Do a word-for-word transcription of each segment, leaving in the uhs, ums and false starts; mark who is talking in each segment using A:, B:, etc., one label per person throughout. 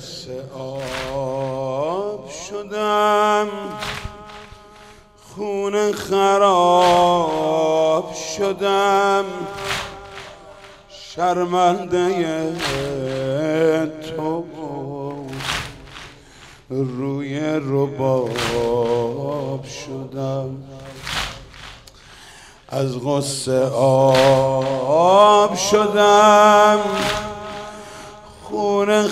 A: غصه آب شدم، خون خراب شدم، شرمنده تو روی رباب شدم. از غصه آب شدم، خون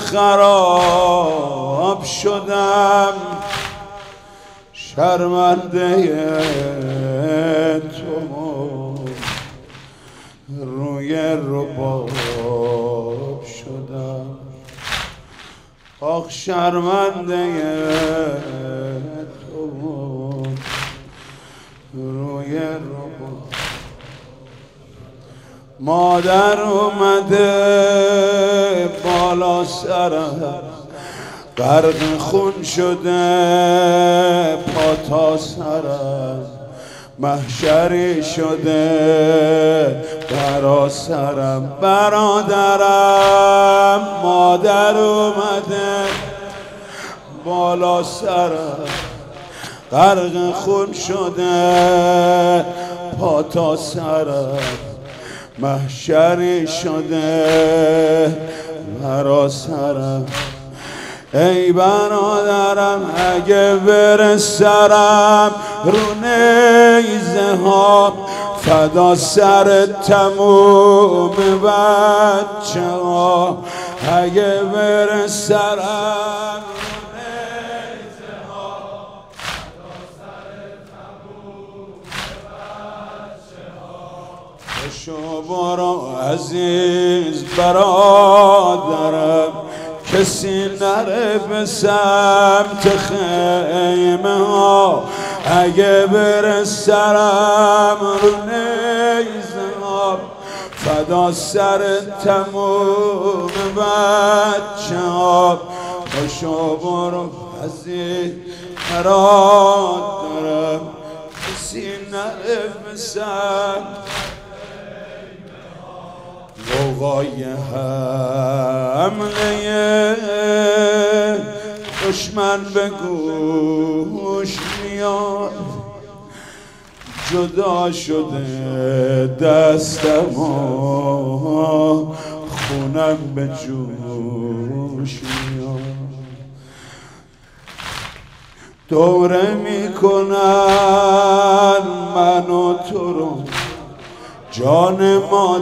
A: خراب شدم، شرمنده تو روی رباب شدم. آخ شرمنده تو روی رباب. مادر اومده بالا سرم، غرق خون شده پا تا سرم، محشری شده برا سرم. برادرم مادر اومده بالا سرم، غرق خون شده پا تا سرم، محشری شده برا سرم. ای برادرم اگه بره سرم رو نیزه ها، فدا سر تموم بچه ها. اگه بره سرم رو نیزه ها، فدا سر تموم بچه ها. بشو برو عزیز برادرم، کسی نره به سمت خیمه ها. اگه بره سرم رو نیزه ها، فدا سر تموم بچه ها. باشو برو عزیز برادرم، کسی نره به سمت غوغای حمله دشمن به گوش میاد. جدا شده دستم و خونم به جوش میاد. دوره میکنن من و تو رو، جان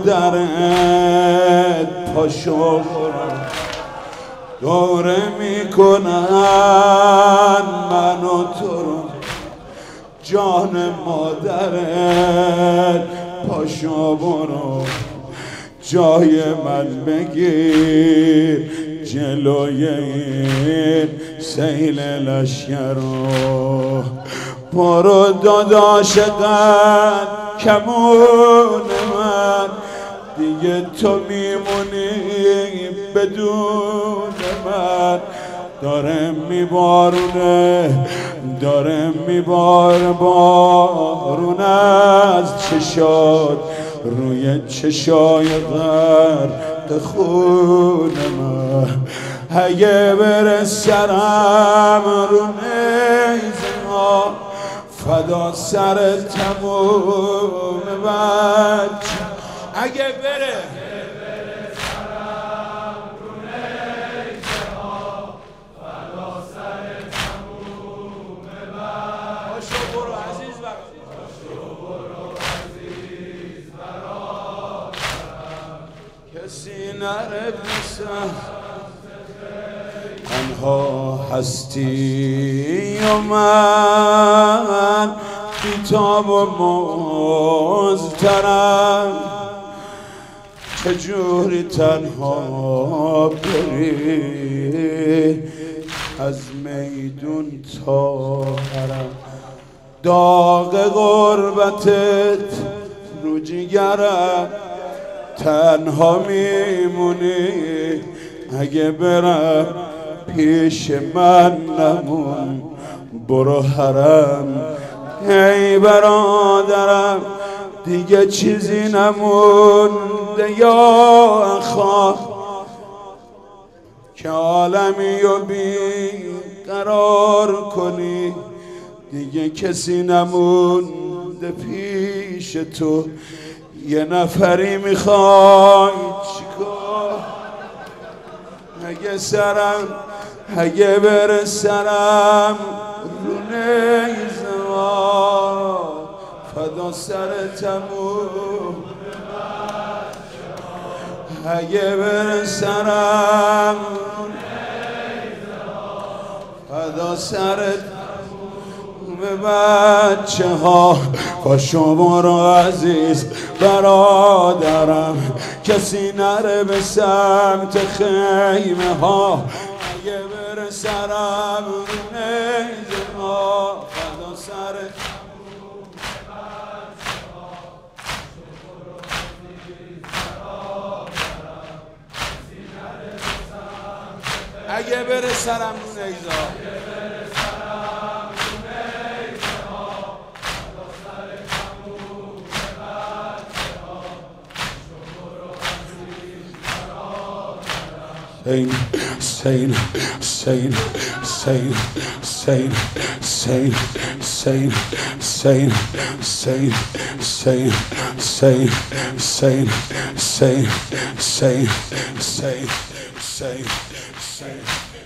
A: مادرت پاشو برو. دوره میکنن من و تو رو، جان مادرت پاشو برو. جای من بگیر جلوی این سیل لشکر رو. برو داداش قد کمون من، دیگه تو میمونی بدون من. داره میبارونه داره میبار بارون از چشات، روی چشای غرق خون من. اگه بره سرم رو نیزه ها، فدا سر تموم بچه. اگه بره سرم رو نیزه ها، فدا سر تموم بچه. باشو برو عزیز برادرم، کسی نره بسم. تنها هستی و من بی‌تاب و مضطرب، چجوری تنها بری از میدون تا حرم. داغ غربتت رو جیگرم، تنها میمونی اگه برم. پیش من نمون برو حرم. ای برادرم دیگه چیزی نمونده یا خواهد که عالمی رو بی قرار کنی، دیگه کسی نمونده پیش تو، یه نفری میخوای چیکار؟ اگه سرم اگه بره سرم رو نیزه ها، فدا سرتمون اگه بره سرم فدا سرت به بچه ها. پاشو برو عزیز برادرم، کسی نره به سمت خیمه ها، اگه بره سرم نیزه ها، فدا سرت اگه بره سرم رو نیزه ها. Sane, sane, sane, sane, sane, sane, sane, sane, sane, sane, sane, sane, sane, sane, sane, sane.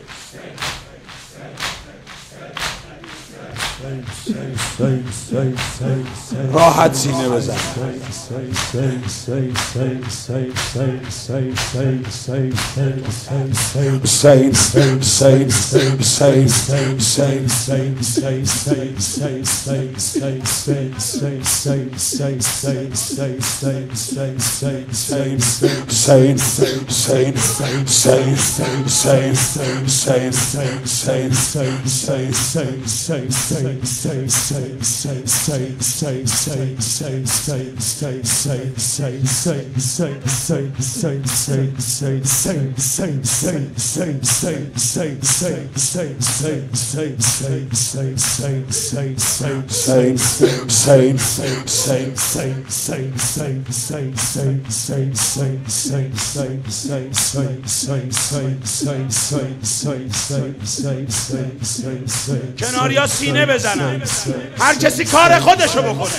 A: راحت سینه بزن. کناریا سینه بزنن، هر کسی کار خودشو بکنه.